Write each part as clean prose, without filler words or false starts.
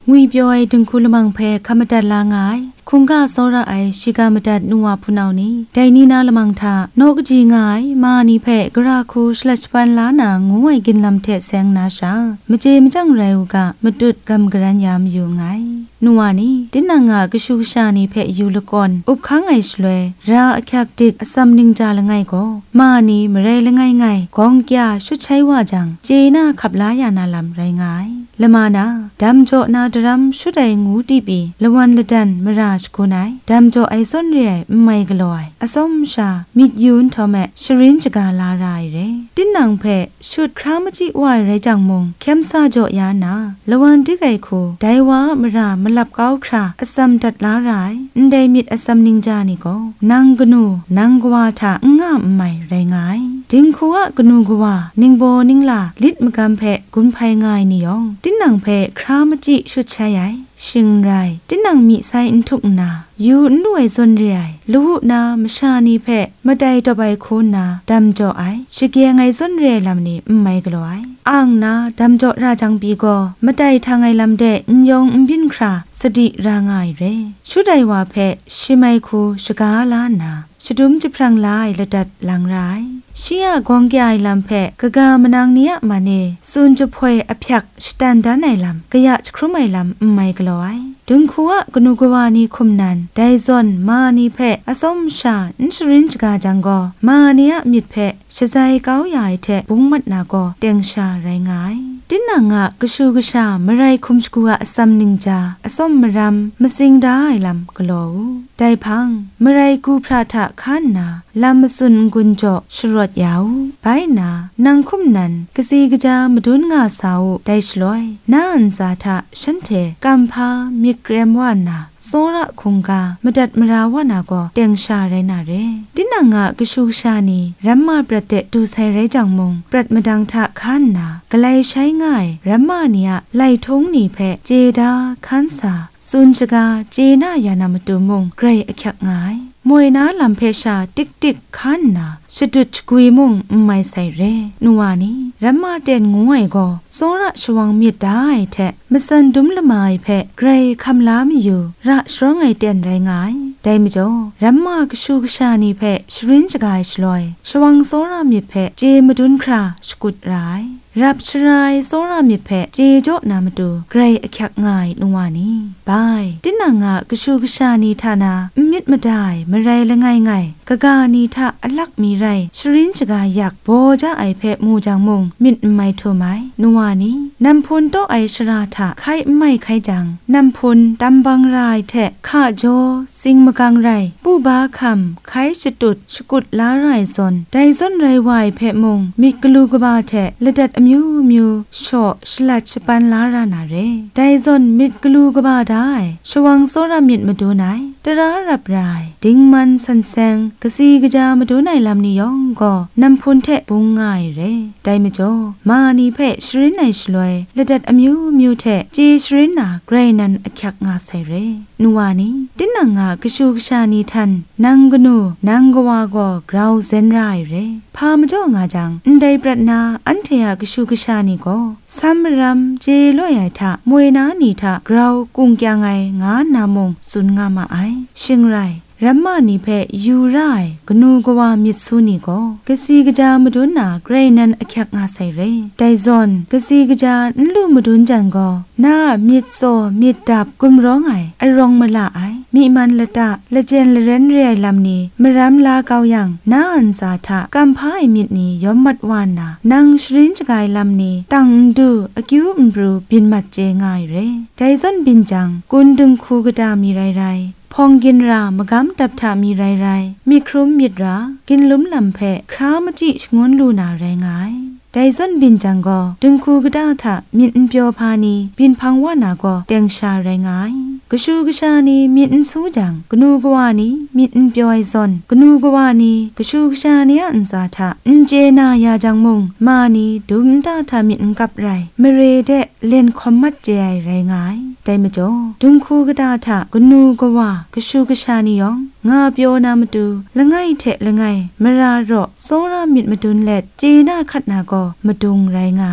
งุยเปียวไอดึงคุลมังเพคำดัดลางายคุงกาโซระไอชิกามดัดนัวพุนาวนี้ไดนีนาละมังทานกจีงายมานีเพกราคูสลัชปันลานางงวยกินลำเทแสงนาชามเจมจังไรวกะมดุดกำกรันยามอยู่ไงนัวนี้ดินางากชูชานีเพยูละกอนอุบค้างไอสลวยราอคักดิกซัมนิงจาละไงก็มานีมเรละไงไงกองแก่ชุดใช้ว่าจังเจน่าขับล้ายานาลำไรไงละมานาดัมโจนาดรัมชุดไองูตีปีละวันละดันมราชกุนายดัมโจไอซอนเรียไม่กลอยอสมชามิดยูนทอมชรินจกาลารายเรดินนางเพชุดครามจิวายไรจังมงเข้มซาโจยานาละวันที่ไกคูไดวามรามลับเก้าคราอสัมดัดลารายได้มิดอสัมนิงจานี่ก็นางกนูนางกวาทะงามไม่ไรไงดิงคัวกนูกวานิงโบนิงลาลิดมกำเพกุนภัยง่ายนิยองดินนางเพครามจิชุดชายชิงไรดินนางมีไซอินทุกนายูนด้วยซนเรียลูนามชานีเพมาได้ต่อไปโคนนาดำจ่อไอชิเกียงไงซนเรียลำนี้ไม่กลัวอ่างนาดำจ่อราจังปีก็มาได้ทางไงลำเดยองบินคราสติรางายเรชุดใดว่าเพชิไมคูชกาลานาชุดุมจิพรังลายระดัดหลังร้ายเชียกองแก่ลำเพกะกามนางเนี้ยมาเนซุนจะพวยอภักสแตนดาในลำกะยะครุไมลำไม่กลัวดึงคัวกนุกวานีคุมนันไดซอนมานีเพอสมชาอินสุรินจกาจังกอมาเนียมิดเพชะไซเก้าใหญ่เทบุงมัดนาโกเตียงชาไรงายดินนางะกชูกชามะไรคุมชกัวอสัมนิงจาอสมมรัมมสิงได้ลำกลอไดพังมะไรกูพระทะขันนาลำมสุนกุญจชรวดยาวไปนานางคุมนันกสีกจามดุนงาสาวได้ชลอยนานซาทะฉันเทกัมพามิเกรมวานาโซระคงกามดัดมราวนาก็เตียงชาไรนาเรดินางะกชูชานีรัมมาประเตดูไซไรจังมงปรัดมดังทะขันนากไลใช้ง่ายรัมมาเนียไลทงนีเพเจดาขันสาซุนชกาเจนายานามตุมงไกรอคักง่ายมวยนาลำเพชาติกติกขันนาสะดุดกุยมงไม่ใส่เรนัวนี้รัมมาเด่นงวยก็โซระชวังมีได้แทะมสันดุมละไมเพไกรคำลามอยู่ระชรองไอเด่นไรงายได้มิโจรัมมากชูกชานีเพชรินจกายชลอยชวังโซระมีเพเจมดุนคราสกุดร้ายรับชรายโซรามิเพเจโจนามตูไกรอคักง่ายนัวนี้บายดินางะกชูกชานีทานามิดมาได้มไรละไงไงกะกานีทะอลักมีไรชรินจกายักโบจ้าไอเพมูจังมงมิดไม่ทั่วไม้นัวนี้นำพุนโตไอชราทะไข่ไม่ไข่จังนำพุนตำบังรายแทะข้าโจสิงมกังไรปูบาคำไข่สตุดสกุดลาไรซนไดซนไรวายเพมงมิกลูกบาแทะละดัดมิวมิวชอชลัดชปันลารานาเรไดซอนมิดกลูกบาได้ชวังโซรามิดมาดูไหนตรารับรายดิงมันสันแซงกะซีกะจามาดูไหนลำนิยองก็นำพุนเทะบุงง่ายเรไดมจ่อมานีเพชรินไนชลวยละดัดอมิวมิวเทะจีชรินนาไกรนันอคักงาใส่เรนัวนี้ดินนางากะชูกชานีทันนางกนูนางกวาก็กราวเซนไรเรพามจ่องาจังไดปรัตนาอันเทียกะชูกชานีก็ซัมรัมเจลอยทะมวยนานีทะกราวกุงแกงไงงานามงสุนงามาไอชิงไรรัมมานีเพยูไรกนูกวามิซูนีก็กสีกจามดุนนาเกรนันอคักงาใส่เรไดซอนกสีกจานลูมดุนจังก็นามิดโซมิดดับกุมร้องไออรองมละไอมีมันละตะละเจนละเรนเรียลำนี้มรำลาเกายังนาอันซาทะกัมพายมิดนี้ยอมมัดวานนานังชรินจกายลำนี้ตังดูอคิวมบรูบินมัดเจง่ายเรไดซอนบินจังกุนดึงคูกดามีไรพองกินรามกำตับถามีไรมีครุมมิดรากินลุ้มลำเพะครามจิชงวนลูนาแรงายไดซอนบินจังก็ดึงคูกดาทะมินเปียวพานีบินพังว่านาก็เตียงชาแรงายกชูกชานีมินสู้จังกนูกวานีมินเปียวไอซอนกนูกวานีกชูกชานีอันซาทะเจนายาจังมงมานีดุมตาทามินกับไรเมเรเดเลนคอมมัดเจไอแรงายไดมจ่อดึงคูกดาทะกนูกวากชูกชานียองงาเปียวนามาดูละไงเทะละไงมราโรโซรามิดมาดุนเล็ดเจนาขัดนาก็มาดุงไรงาย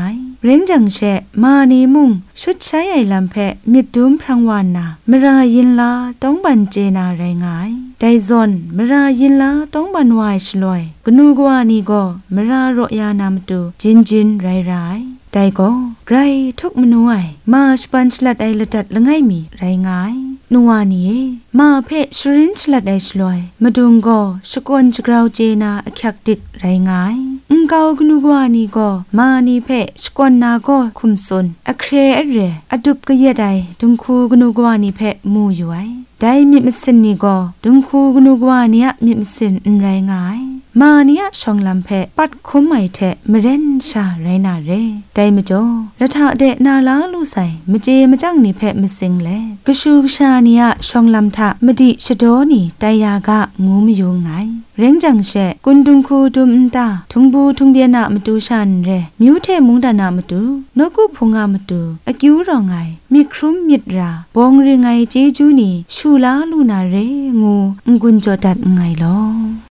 เร่งจังเชะมานีมุงชุดใช้ไอลำเพะมิดดุมพรังวานนามรายินลาต้องบันเจนาไรงายไดซอนมรายินลาต้องบันวายชลอยกนูกวานีก็มรารอยานามตูจินจินไรได้ก็ไกรทุกมนุยมาสปันชลัดไอละดัดละไงมีไรงายนัวนี่มาเพะชรินชลัดไอชลอยมาดุงก็สกวนจกราวเจนาอคักดิกไรงายเกากนูกวานี่ก็มานี่เพะสกวนนาก็คุมสนอเครอเรอดุบกะเยไดดุงคูกนูกวานี่เพะมูอยู่ไอได้มิมสินนี่ก็ดุงคูกนูกวานี่มิมสินไรงายมาเนี่ยชองลำเพะปัดคุ้มใหม่เทะมเรนชาไรนาเรได้มจ่อละทะเดนาลาลูใส่มเจมจังนี่เพะมสิงแลกชูชาเนี่ยชองลำทะมดิชโดนี่ไดยากะงูมอยู่ไงเร่งจังเชะกุนดุงคูดุมตาทุงบูทุงเบียนะมตูชันเรมิวเทมุงดานามตูนกุพงามตูอกิวรองไงมีครุมมิดราบองเรไงเจจูนี่ชูลาลูนาเรงูงุนจอดัดไงลอ